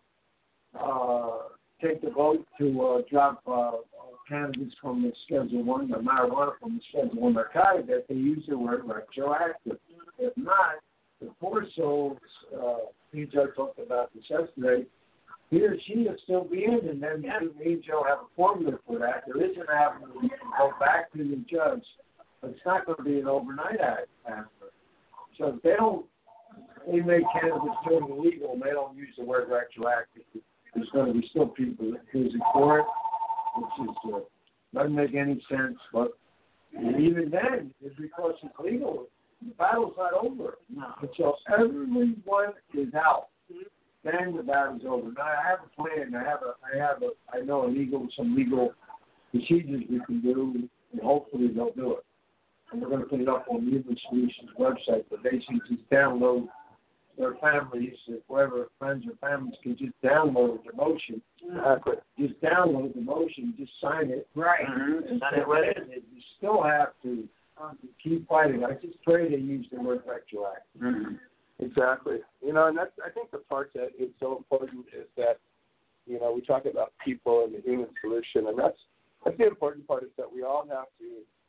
uh, take the vote to uh, drop uh, cannabis from the Schedule One, the marijuana from the Schedule One narcotic, that they use the word retroactive. If not, the poor souls, uh, P J talked about this yesterday, he or she will still be in, and then P J will have a formula for that. There is an avenue. You can go back to the judge, but it's not going to be an overnight avenue. So if they don't, they make cannabis totally legal, and they don't use the word retroactive, there's going to be still people using for it, which is, uh, doesn't make any sense. But even then, it's because it's legal. The battle's not over. No. Until everyone is out, then the battle's over. Now I have a plan. I have a. I have a. I know a legal, some legal procedures we can do, and hopefully they'll do it. And we're going to put it up on the Human Solutions website. But basically, just download their families, if whoever friends or families can just download the motion. Exactly. Just download the motion. Just sign it. Right. Mm-hmm. And sign it right in. You still have to. Keep fighting. I just pray they use the word retroactive. Mm-hmm. Exactly. You know, and that's, I think the part that is so important is that, you know, we talk about people and the human solution, and that's that's the important part, is that we all have to,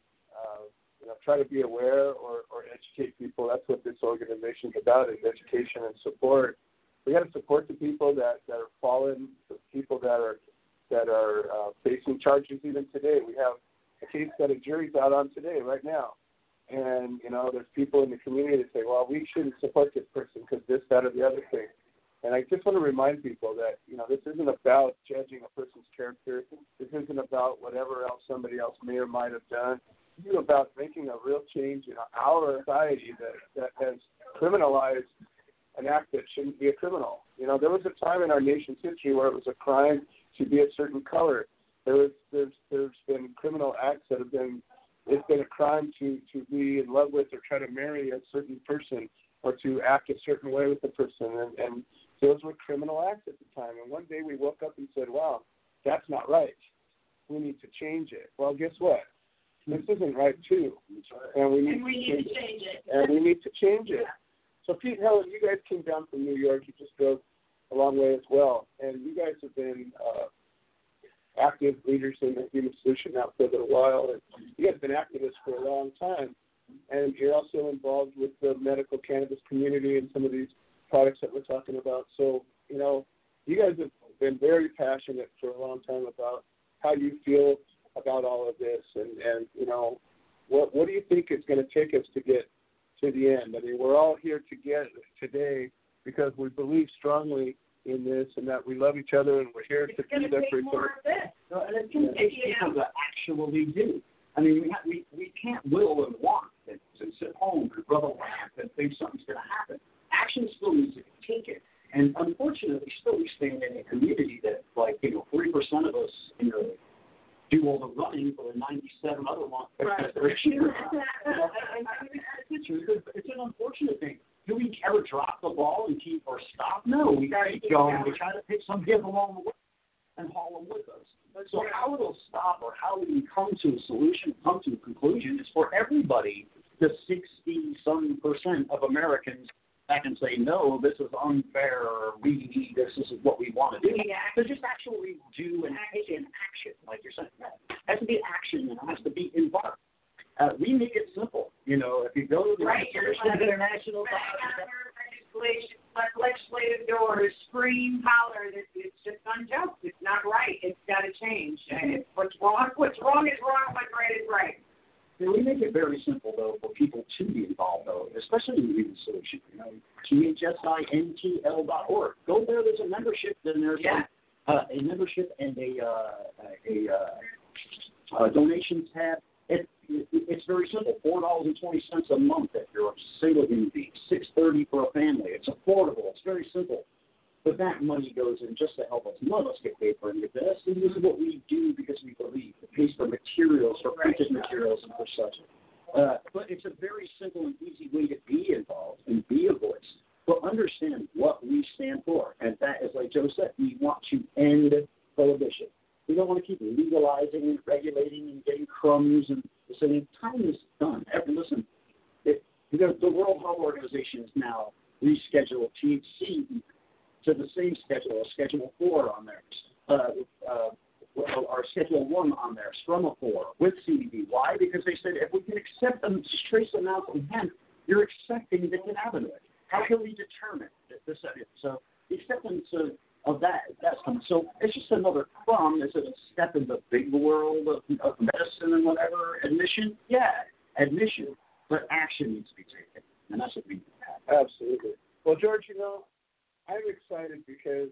uh, you know, try to be aware or, or educate people. That's what this organization is about, is education and support. We got to support the people that, that are fallen, the people that are that are uh, facing charges even today. We have a case that a jury's out on today, right now. And, you know, there's people in the community that say, well, we shouldn't support this person because this, that, or the other thing. And I just want to remind people that, you know, this isn't about judging a person's character. This isn't about whatever else somebody else may or might have done. It's about making a real change in our society that, that has criminalized an act that shouldn't be a criminal. You know, there was a time in our nation's history where it was a crime to be a certain color. There was, there's, there's been criminal acts that have been, it's been a crime to, to be in love with or try to marry a certain person or to act a certain way with a person. And, and those were criminal acts at the time. And one day we woke up and said, wow, that's not right. We need to change it. Well, guess what? This isn't right, too. And we need, and we to, need change to change it. it. And we need to change it. Yeah. So, Pete, Helen, you guys came down from New York. You just drove a long way as well. And you guys have been uh, active leaders in the Human Solution now for a little while, and you guys have been activists for a long time, and you're also involved with the medical cannabis community and some of these products that we're talking about. So, you know, you guys have been very passionate for a long time about how you feel about all of this, and, and you know, what what do you think it's going to take us to get to the end? I mean, we're all here together today because we believe strongly in this and that we love each other and we're here it's to be there for each other. No, and it's going to take people to actually do. I mean, we, have, we we can't will and want and to sit home and rub a lamp and think something's going to happen. Action still needs to be taken. And unfortunately, still we stand in a community that, like, you know, forty percent of us, you know, do all the running for the ninety-seven other ones. Right. It's an unfortunate thing. Do we ever drop the ball and keep or stop? No, we keep going. We try to pick some give along the way and haul them with us. So how it'll stop or how we can come to a solution, come to a conclusion is for everybody, the sixty-some percent of Americans that can say, no, this is unfair, or we need this, this is what we want to do. So just actually do and take an action, like you're saying. It has to be action and it has to be involved. Uh, we make it simple. You know, if you go to the right, international legislation, legislative doors, scream, holler, that it's just unjust. It's not right. It's got to change. And what's wrong, what's wrong is wrong. What's right is right. Yeah, we make it very simple, though, for people to be involved, though, especially in the Human Solution. You know, T H S I N T L dot org. Go there. There's a membership. Then there's yeah. a, uh, a membership and a uh, a, uh, a donation tab. It, it, it's very simple. Four dollars and twenty cents a month if you're a single human being. Six thirty for a family. It's affordable. It's very simple. But that money goes in just to help us. None of us get paid for any of this. And this is what we do because we believe. It pays for materials, for printed materials, and for such. Uh, but it's a very simple and easy way to be involved and be a voice. But understand what we stand for. And that is, like Joe said, we want to end prohibition. We don't want to keep legalizing and regulating and getting crumbs. And saying time is done. Every, listen, it, the, the World Health Organization is now rescheduled T H C to the same schedule, Schedule four on there, uh, uh, or Schedule one on there, Stromafor with C B D. Why? Because they said if we can accept them, just trace them out from hemp, you're accepting the cannabinoid. How can we determine this? So the acceptance of, of that, that's coming. So it's just another crumb. Is it a step in the big world of, of medicine and whatever? Admission? Yeah, admission. But action needs to be taken, and that's what we have. Absolutely. Well, George, you know, I'm excited because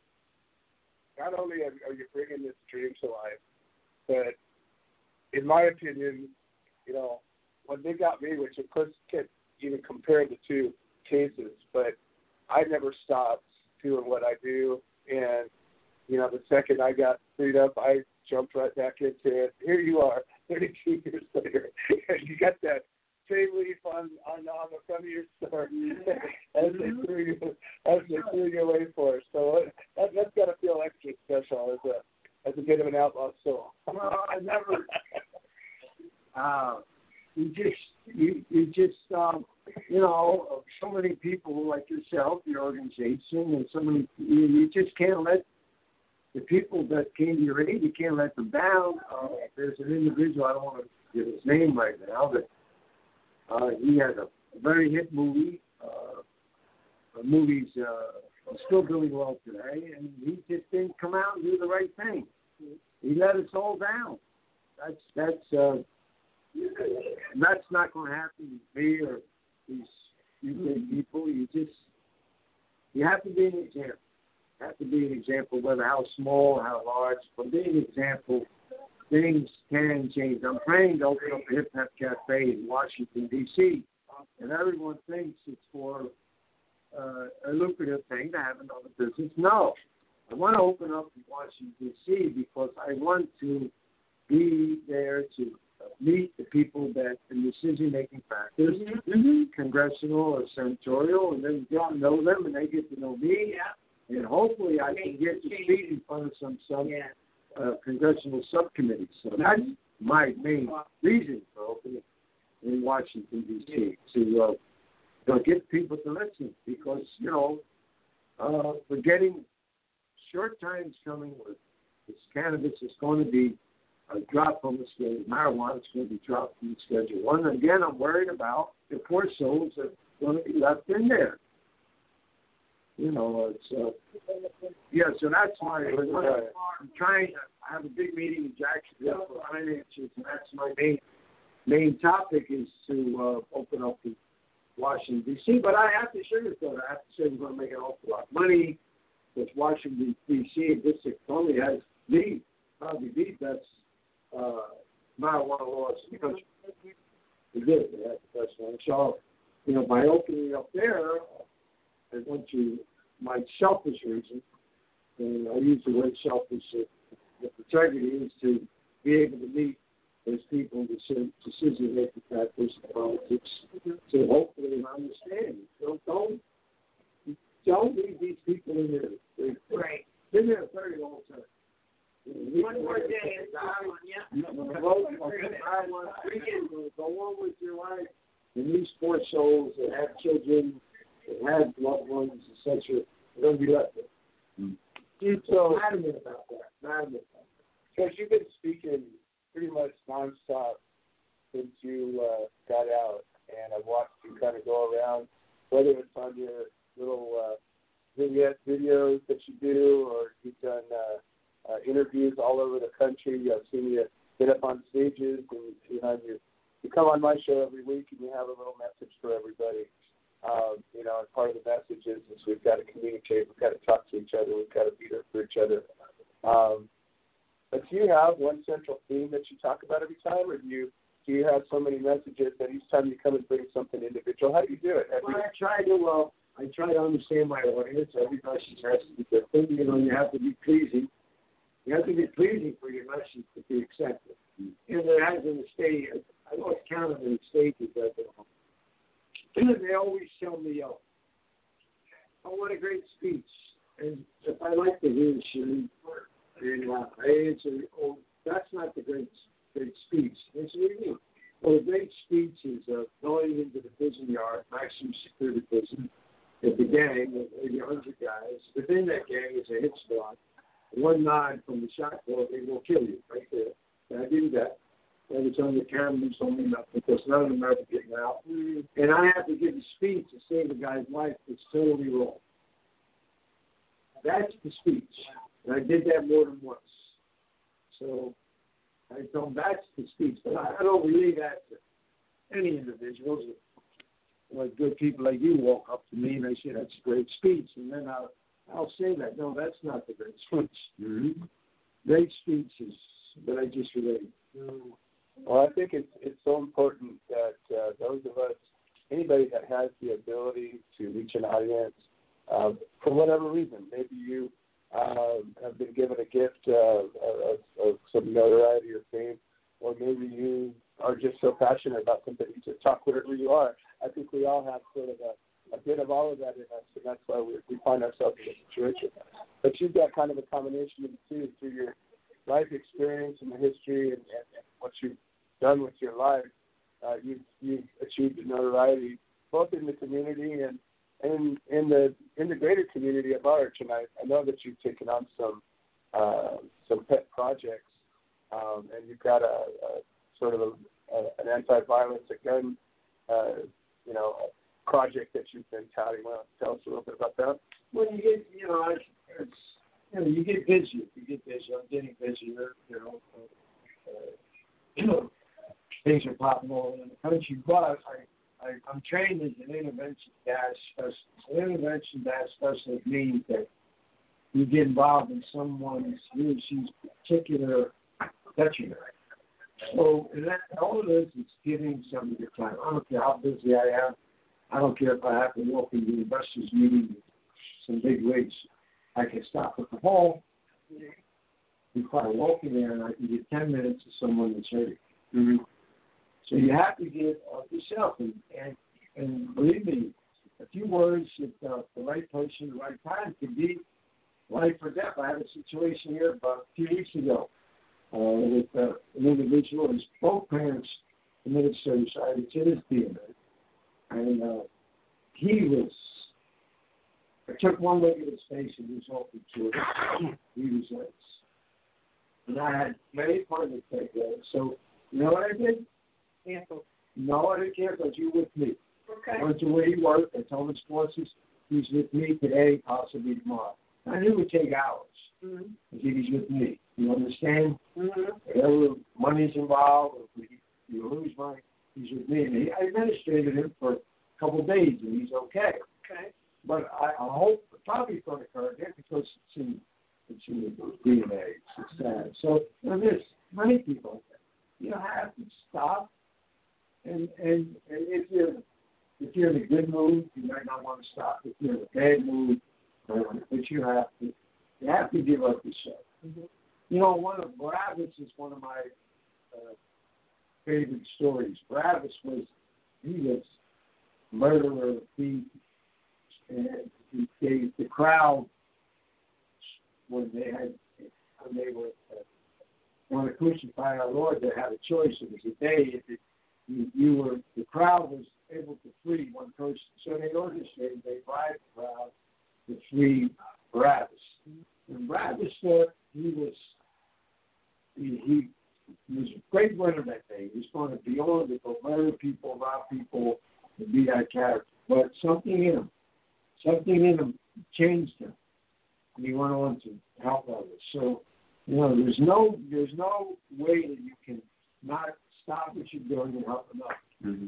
not only are you bringing this dream to life, but in my opinion, you know, when they got me, which of course can't even compare the two cases, but I never stopped doing what I do. And, you know, the second I got freed up, I jumped right back into it. Here you are, thirty-two years later. You got that same leaf on, on, on the front of your store as they threw you as they threw you away for us. So that, that's got to feel extra special as a as a bit of an outlaw soul. Well, I never. uh, you just you you just um, you know, so many people like yourself, your organization, and so many you, you just can't let the people that came to your aid. You can't let them down. Uh, there's an individual, I don't want to give his name right now, but. Uh, he had a very hit movie. Uh, the movie's uh, still doing well today, and he just didn't come out and do the right thing. He let us all down. That's that's uh, that's not going to happen to me or these U K people. You just you have to be an example. You have to be an example, whether how small or how large. But be an example. Things can change. I'm praying to open up a Hip Hop Cafe in Washington, D C, and everyone thinks it's for uh, a lucrative thing to have another business. No. I want to open up in Washington, D C because I want to be there to meet the people that in decision-making factors, mm-hmm. congressional or senatorial, and then get to know them, and they get to know me, yeah. and hopefully I can get to speak in front of some some. Yeah. Uh, congressional subcommittees. So that's my main reason for opening in Washington, D C, to uh, you know, get people to listen because, you know, uh, we're getting short times coming with This cannabis is going to be uh, dropped from the schedule. Marijuana is going to be dropped from the schedule one. And again, I'm worried about the poor souls that are going to be left in there. You know, it's, uh, yeah, so that's my, I'm trying, I have a big meeting in Jacksonville for finances, and that's my main, main topic is to uh, open up the Washington, D C, but I have to sugarcoat it. I have to say we're going to make an awful lot of money, because Washington, D C and District only has the, probably the best uh, marijuana laws in the country. They did, they have the best one. So, you know, by opening up there, I went to my selfish reason, and I use the word selfish, uh, the integrity is to be able to meet those people, the decision-making factors in politics, to hopefully understand. So don't, don't leave these people in there. They've right. been there a very long time. One more day is gone, yeah. Go on with your life. And these poor souls that have children, that have loved ones, et cetera, they're going to be left there. Mm-hmm. So, adamant about that. Adamant about that. Because you've been speaking pretty much nonstop since you uh, got out, and I've watched you kind of go around, whether it's on your little uh, vignette videos that you do, or you've done uh, uh, interviews all over the country. I've seen you get up on stages, and you know you you come on my show every week, and you have a little message for everybody. Um, you know, and part of the message is, is we've got to communicate, we've got to talk to each other, we've got to be there for each other. Um, but do you have one central theme that you talk about every time, or do you do you have so many messages that each time you come and bring something individual? How do you do it? Well, I try to uh, I try to understand my audience. Every message has to be different. You know, you have to be pleasing. You have to be pleasing for your message to be accepted. And there has been a stage. I lost count of the stages that they're on. And they always tell me, oh, oh, what a great speech. And if I like to hear the shit, and uh, I answer, oh, that's not the great great speech. That's what you mean. Well, a great speech is uh, going into the prison yard, maximum security prison, at the gang of maybe one hundred guys. Within that gang is a hit squad. One nod from the shot call, they will kill you right there. And I do that. And it's on the cameras only enough because none of them are ever getting out. Mm-hmm. And I have to give a speech to save a guy's life that's totally wrong. That's the speech. And I did that more than once. So I told them that's the speech. But I, I don't relay that to any individuals. Like good people like you walk up to me and they say, that's a great speech. And then I'll, I'll say that. No, that's not the great speech. Mm-hmm. Great speech is that I just relayed. Mm-hmm. Well, I think it's it's so important that uh, those of us, anybody that has the ability to reach an audience, uh, for whatever reason, maybe you uh, have been given a gift uh, of, of some notoriety or fame, or maybe you are just so passionate about something you just talk whatever you are. I think we all have sort of a, a bit of all of that in us, and that's why we, we find ourselves in this situation. But you've got kind of a combination of the two through your life experience and the history and, and, and what you've done with your life. Uh, you've, you've achieved notoriety both in the community and in in the in the greater community at large. And I, I know that you've taken on some uh, some pet projects, um, and you've got a, a sort of a, a, an anti-violence, a gun, uh, you know, a project that you've been touting. Want to tell us a little bit about that? Well, you get, you know, it's, it's you know, you get busy. You get busy. I'm getting busier. You know, uh, you know, things are popping all in the country. But I, I, I'm trained as an intervention dash specialist. An intervention dash specialist means that you get involved in someone's, he or she's particular detriment. So, and that, all it is is giving some of your time. I don't care how busy I am. I don't care if I have to walk into the investors meeting with some big wigs. I can stop at the hall before I walk in there, and I can get ten minutes to someone that's hurting. Mm-hmm. So you have to get off yourself, and, and and believe me, a few words at uh, the right person, the right time can be life or death. I had a situation here about a few weeks ago uh, with uh, an individual. His both parents committed suicide. It's in his D N A, and uh, he was. I took one look at his face and he was open to it. He was like, And I had many appointments that day. So, you know what I did? Cancel. No, I didn't cancel. You with me. Okay. I went to where he worked. I told his bosses he's with me today, possibly tomorrow. I knew it would take hours. Mm-hmm. I said he's with me. You understand? Mm-hmm. Whatever money's involved, or if you lose money, he's with me. And he, I administrated him for a couple of days, and he's okay. Okay. But I, I hope probably it's going to occur again because it's in, it's in the D N A. It's, it's sad. So, you know, there's many people, you know, have to stop. And, and, and if you're if you're in a good mood, you might not want to stop. If you're in a bad mood, but you have to you have to give up yourself. Mm-hmm. You know, one of Barabbas is one of my uh, favorite stories. Barabbas was he was murderer, thief, and he gave the crowd when they had when they were uh, want to crucify our Lord, they had a choice. It was a day if it, you, you were the crowd was able to free one person, so they orchestrated, they bribed the crowd to free Barabbas. And Barabbas thought he was he, he was a great winner that day. He was going to be on to go murder people, rob people, and be that character. But something in him, something in him changed him, and he went on to help others. So, you know, there's no there's no way that you can not stop what you're doing and help them out. Mm-hmm.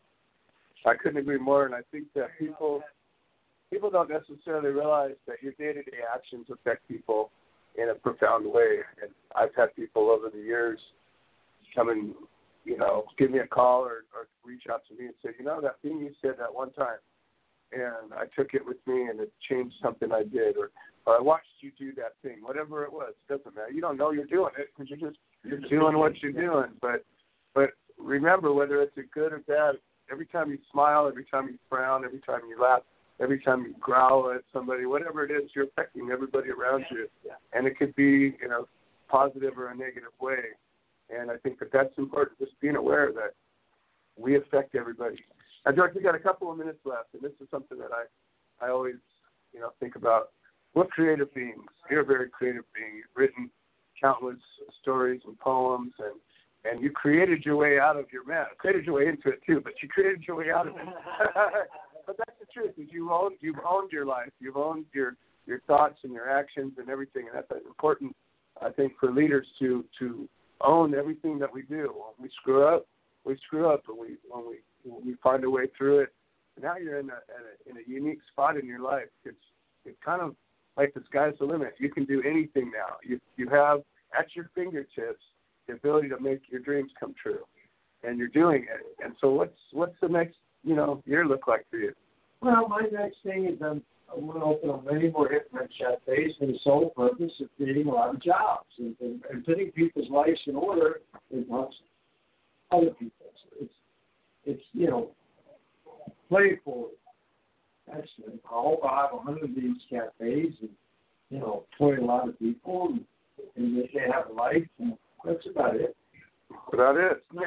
I couldn't agree more, and I think that people people don't necessarily realize that your day-to-day actions affect people in a profound way. And I've had people over the years come and, you know, give me a call or, or reach out to me and say, you know, that thing you said that one time, and I took it with me and it changed something I did, or, or I watched you do that thing, whatever it was. It doesn't matter. You don't know you're doing it because you're just you're doing what you're doing. But but remember, whether it's a good or bad, every time you smile, every time you frown, every time you laugh, every time you growl at somebody, whatever it is, you're affecting everybody around you. And it could be in a positive or a negative way. And I think that that's important, just being aware that we affect everybody. Now, George, we got a couple of minutes left, and this is something that I, I always, you know, think about. We're creative beings. You're a very creative being. You've written countless stories and poems, and And you created your way out of your mess. Created your way into it too, but you created your way out of it. But that's the truth. Is you owned you've owned your life. You've owned your, your thoughts and your actions and everything. And that's important, I think, for leaders to to own everything that we do. When we screw up, we screw up, and we when we when we find a way through it. Now you're in a, in a in a unique spot in your life. It's it's kind of like the sky's the limit. You can do anything now. You you have at your fingertips the ability to make your dreams come true, and you're doing it. And so, what's what's the next you know year look like for you? Well, my next thing is I'm, I'm going to open up many more Hypnotic cafes for the sole purpose of creating a lot of jobs and, and, and putting people's lives in order that helps other people. It's it's you know play it forward. Excellent. I hope I have a hundred of these cafes and you know employ a lot of people and, and they have a life. And, that's about it. About it. you,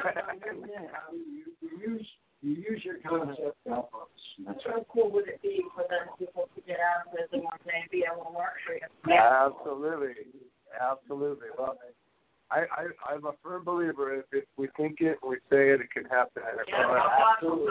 you use you use your concept to help others. That's how cool would it be for them people to get out of prison one day and be able to work for you? Absolutely, absolutely. Well, I, I I'm a firm believer if, if we think it, we say it, it can happen. Yeah, absolutely.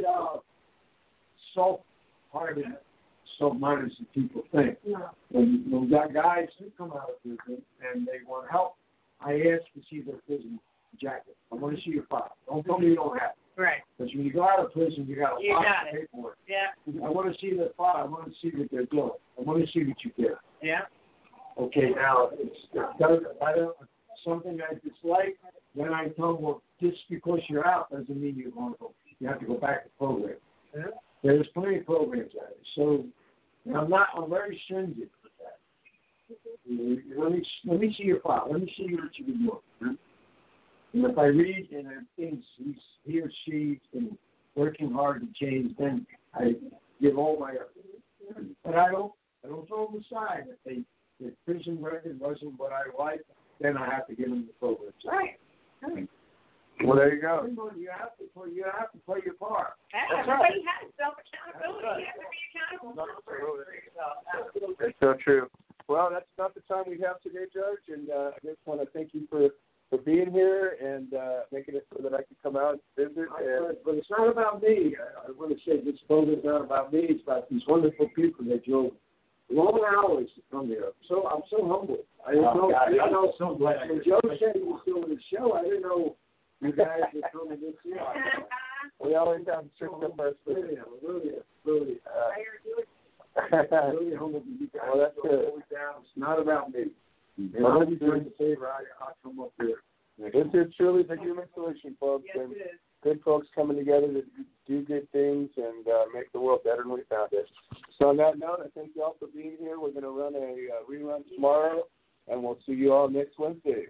So hard, so minded as people think. No. When when we got guys who come out of prison and they want help, I ask to see their prison jacket. I want to see your file. Don't tell me you don't have it. Right. Because when you go out of prison, you got a You lot got of it. paperwork. Yeah. I want to see their file. I want to see what they're doing. I want to see what you did. Yeah. Okay, now, it's, it's I don't, something I dislike, then I tell them, well, just because you're out doesn't mean you're going to go. You have to go back to program. Yeah. There's plenty of programs out there. So I'm not, I'm very stringent with that. Let me, let me see your file. Let me see what you've been doing. And if I read and I think he's, he or she's been working hard to change, then I give all my effort. But I don't, I don't throw them aside. If they, if prison record wasn't what I like, then I have to give them the programs. Right. Right. Well, there you go. You have to play, you have to play your part. Yeah, everybody has self-accountability. You have to be accountable. It's so true. Well, that's not the time we have today, Judge, and uh, I just want to thank you for, for being here and uh, making it so that I can come out and visit. And, but it's not about me. I, I want to say this photo is not about me. It's about these wonderful people that drove long hours to come here. So I'm so humbled. I didn't Oh, know. God, I didn't I'm know so glad. when Joe said he was doing the show, I didn't know you guys were coming this year. we always have tricked up our Really, really, really, uh, really humbled to be guys. Well, that's good. It's not about me. And Well, I'll be doing the favor. I, I'll come up here. This is truly the human solution, folks, Yes, and it is. good folks coming together to do good things and uh, make the world better than we found it. So on that note, I thank you all for being here. We're going to run a uh, rerun tomorrow, and we'll see you all next Wednesday.